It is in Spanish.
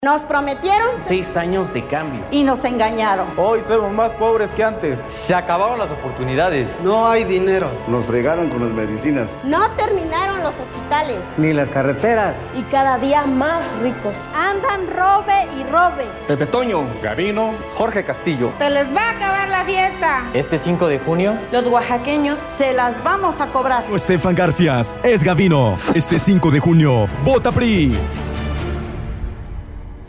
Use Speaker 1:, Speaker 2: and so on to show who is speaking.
Speaker 1: Nos prometieron
Speaker 2: 6 años de cambio
Speaker 1: y nos engañaron.
Speaker 3: Hoy somos más pobres que antes.
Speaker 4: Se acabaron las oportunidades.
Speaker 5: No hay dinero.
Speaker 6: Nos fregaron con las medicinas.
Speaker 1: No terminaron los hospitales.
Speaker 5: Ni las carreteras.
Speaker 7: Y cada día más ricos.
Speaker 1: Andan robe y robe.
Speaker 3: Pepe Toño,
Speaker 6: Gavino,
Speaker 4: Jorge Castillo.
Speaker 1: Se les va a acabar la fiesta.
Speaker 4: Este 5 de junio,
Speaker 7: los oaxaqueños
Speaker 1: se las vamos a cobrar.
Speaker 8: Estefan Garfias es Gavino. Este 5 de junio, vota PRI.